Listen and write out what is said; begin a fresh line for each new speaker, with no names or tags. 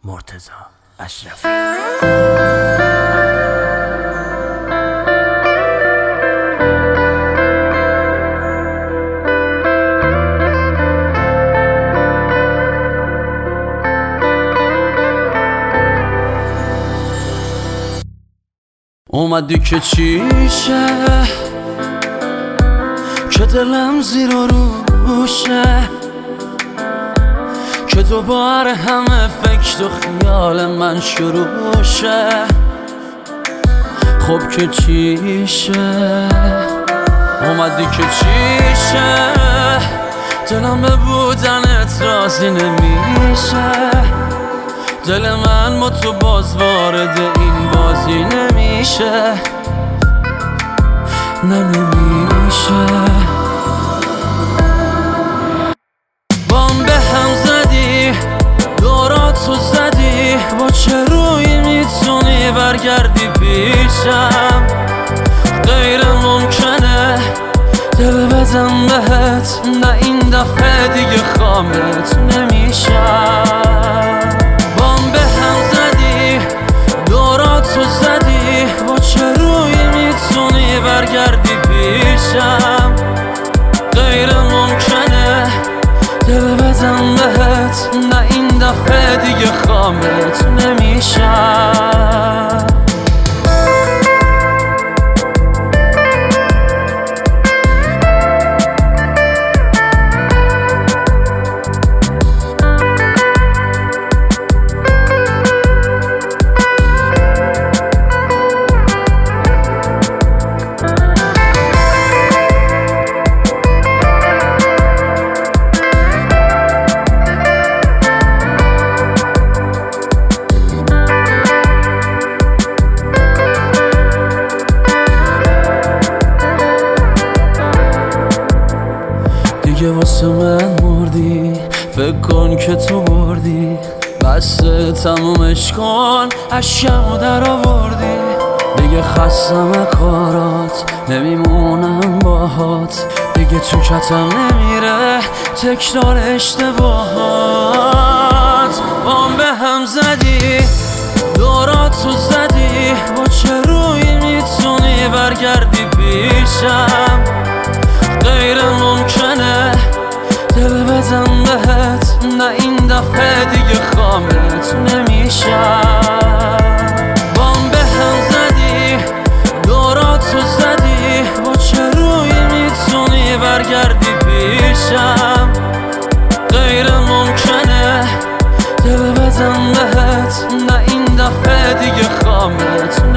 مرتضی اشرفی. اومدی که چیشه که دلم زیر و روشه، که دوباره همه فکر و خیال من شروع شه. خب که چیشه اومدی که چیشه، دلم به بودنت راضی نمیشه. دل من با تو باز وارد این بازی نمیشه، نه نمیشه. بام به هم زدی، دوراتو زدی، با چه روی میتونی برگردی پیشم؟ غیر ممکنه دل بدم بهت، نه این دفعه دیگه خامت نمیشم. بام به هم زدی، دوراتو زدی، با چه روی میتونی برگردی پیشم؟ غیر ممکنه دل بدم بهت، نه این دفعه دیگه خامت نمیشم. دیگه واسه من مردی، فکر کن که تو بردی، بس تمومش کن، اشکمو در آوردی. دیگه خستم کارات، نمیمونم باهات، دیگه تو کتم نمیره تکرار اشتباهات. بام به هم زدی، دوراتو زدی، با چه روی میتونی برگردی پیشم؟ غیر ممکنه دل بدم بهت، نه این دفعه دیگه خامت نمیشم. بام به هم زدی، دوراتو زدی، با چه روی میتونی برگردی پیشم؟ غیر ممکنه دل بدم بهت، نه این دفعه دیگه خامت